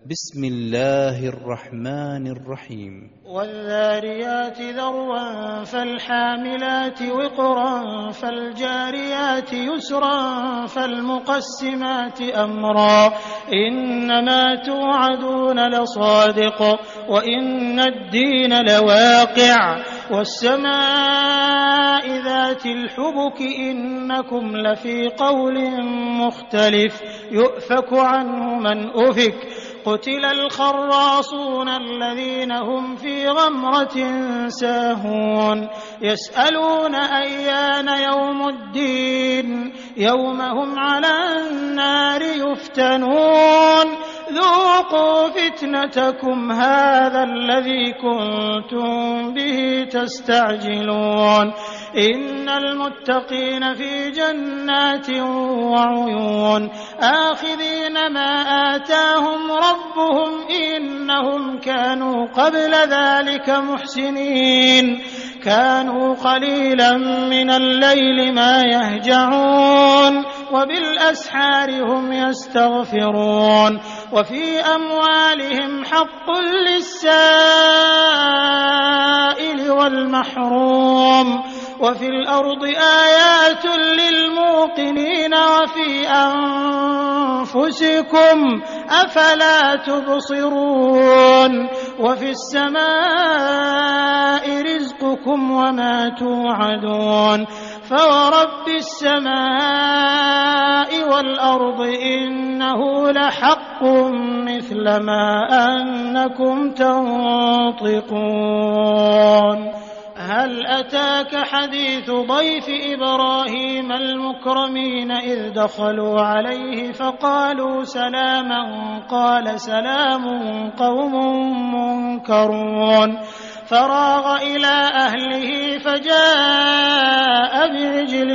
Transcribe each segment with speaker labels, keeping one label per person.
Speaker 1: بسم الله الرحمن الرحيم
Speaker 2: والذاريات ذروا فالحاملات وقرا فالجاريات يسرا فالمقسمات أمرا إنما توعدون لصادق وإن الدين لواقع والسماء ذات الحبك إنكم لفي قول مختلف يؤفك عنه من أفك قتل الخراصون الذين هم في غمرة ساهون يسألون أيان يوم الدين يوم هم على النار يفتنون ذوقوا فتنتكم هذا الذي كنتم به تستعجلون إن المتقين في جنات وعيون آخذين ما آتاهم ربهم إنهم كانوا قبل ذلك محسنين كانوا قليلا من الليل ما يهجعون وبالأسحار هم يستغفرون وفي أموالهم حق للسائل والمحروم وفي الأرض آيات للموقنين وفي أنفسكم أفلا تبصرون وفي السماء رزقكم وما توعدون فورب السماء والأرض إنه لحق مثل ما أنكم تنطقون هل أتاك حديث ضيف إبراهيم المكرمين إذ دخلوا عليه فقالوا سلاما قال سلام قوم منكرون فراغ إلى أهله فجاء بعجل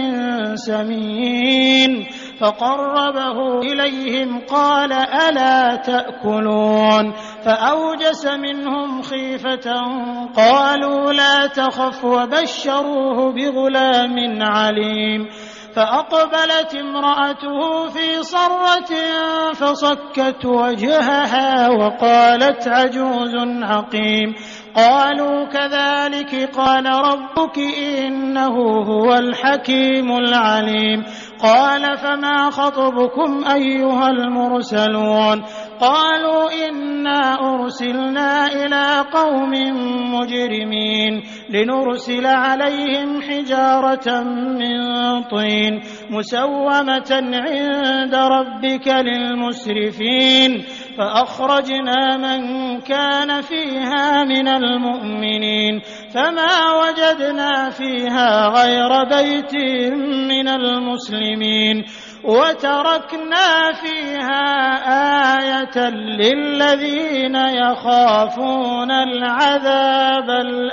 Speaker 2: سمين فقربه إليهم قال ألا تأكلون فأوجس منهم خيفة قالوا لا تخف وبشروه بغلام عليم فأقبلت امرأته في صرة فصكت وجهها وقالت عجوز عقيم قالوا كذلك قال ربك إنه هو الحكيم العليم قال فما خطبكم أيها المرسلون قالوا إنا أرسلنا إلى قوم مجرمين لنرسل عليهم حجارة من طين مسومة عند ربك للمسرفين فأخرجنا من كان فيها من المؤمنين فما وجدنا فيها غير بيت من المسلمين وتركنا فيها آية للذين يخافون العذاب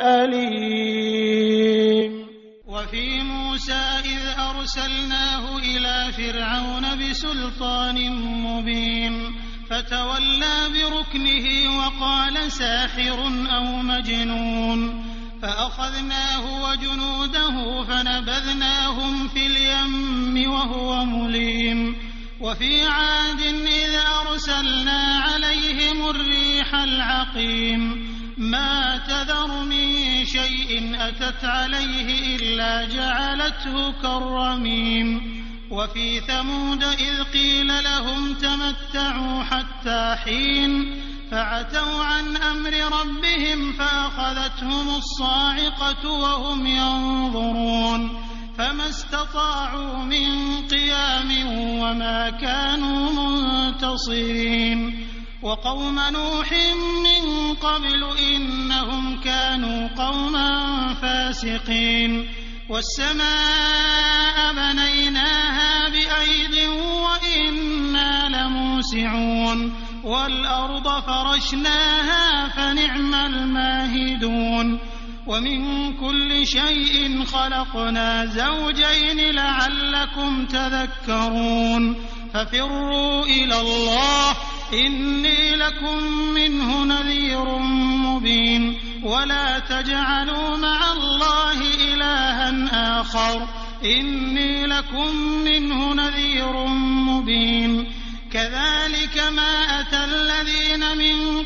Speaker 2: الأليم وفي موسى إذ أرسلناه إلى فرعون بسلطان مبين فتولى بركنه وقال ساحر أو مجنون فأخذناه وجنوده فنبذناهم في اليم وهو مليم وفي عاد إذ أرسلنا عليهم الريح العقيم ما تذر من شيء أتت عليه إلا جعلته كالرميم وفي ثمود إذ قيل لهم تمتعوا حتى حين فعتوا عن أمر ربهم فأخذتهم الصاعقة وهم ينظرون فما استطاعوا من قيام وما كانوا منتصرين وقوم نوح من قبل إنهم كانوا قوما فاسقين والسماء بنيناها بأيد وإنا لموسعون والأرض فرشناها فنعم الماهدون ومن كل شيء خلقنا زوجين لعلكم تذكرون ففروا إلى الله إني لكم منه نذير مبين ولا تجعلوا مع الله إلها آخر إني لكم منه نذير مبين كذلك ما أتى الذين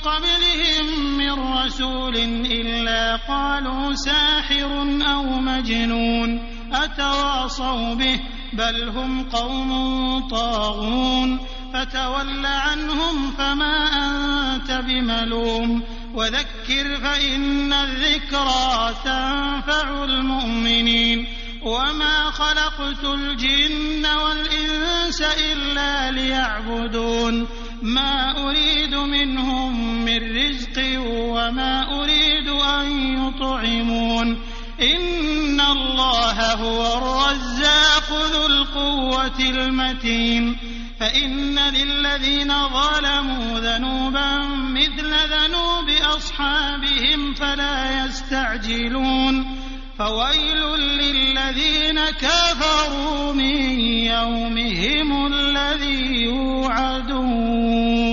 Speaker 2: قبلهم من رسول إلا قالوا ساحر أو مجنون أتواصوا به بل هم قوم طاغون فتول عنهم فما أنت بملوم وذكر فإن الذكرى تنفع المؤمنين وما خلقت الجن والإنس إلا ليعبدون ما أريد منهم من رزق وما أريد أن يطعمون إن الله هو الرزاق ذو القوة المتين فإن للذين ظلموا ذنوبا مثل ذنوب أصحابهم فلا يستعجلون فويل للذين كفروا من يومهم الذي يوعدون